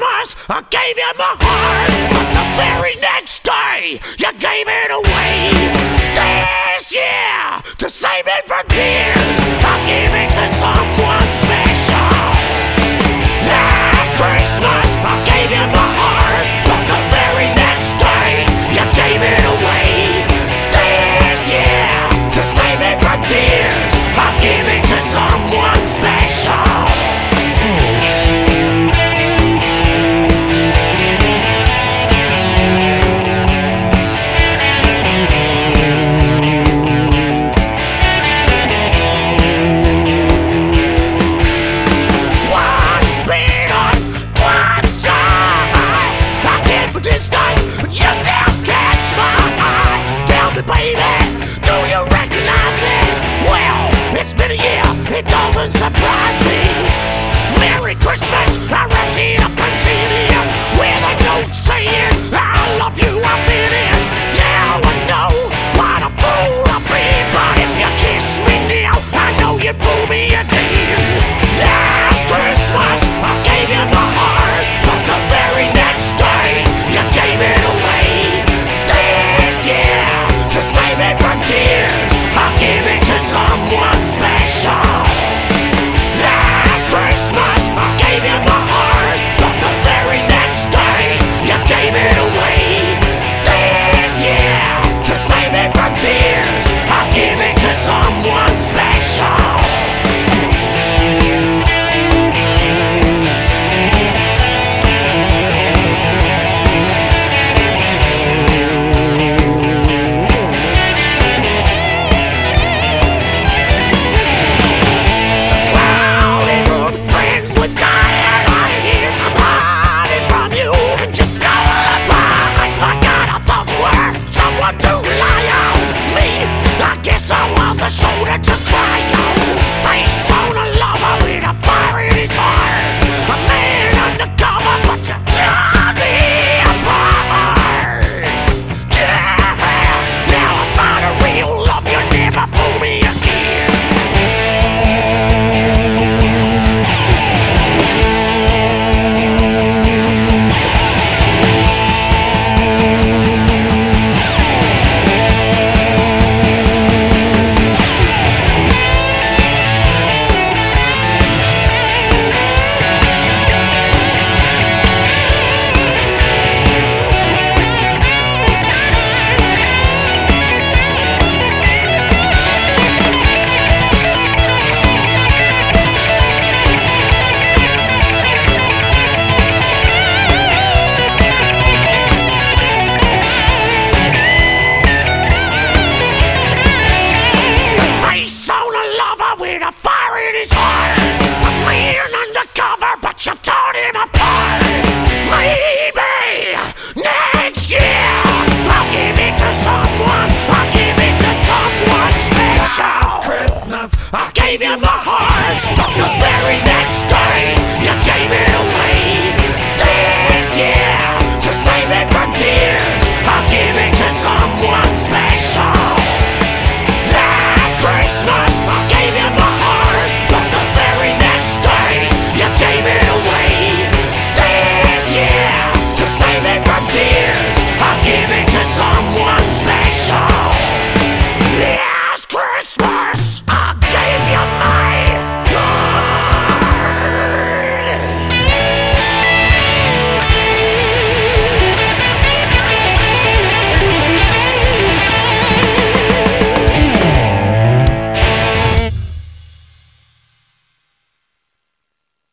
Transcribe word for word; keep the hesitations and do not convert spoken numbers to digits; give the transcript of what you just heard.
Christmas, I gave you my heart, but the very next day, you gave it away. This year, to save it from tears, I gave it to someone special. Last Christmas, I gave you my heart, but the very next day, you gave it away. This year, to save it from tears, I give it to someone special. It doesn't surprise me. Merry Christmas, I wrapped it up and sealed it with a note saying I love you, I mean it. Now I know what a fool I've been, but if you kiss me now, I know you'd fool me again. Last Christmas, I gave you my heart, but the very next day, you gave it away. This year, to save it from tears, I'll give it to someone special. A shoulder to cry on, face on a lover with a fire in his heart. A man undercover, but you tore me apart. Yeah, now I find a real love, you never fool me again. With a fire in his heart, a man undercover, but you've torn him apart. Maybe next year I'll give it to someone, I'll give it to someone special. Last Christmas I gave you my heart, but the very next day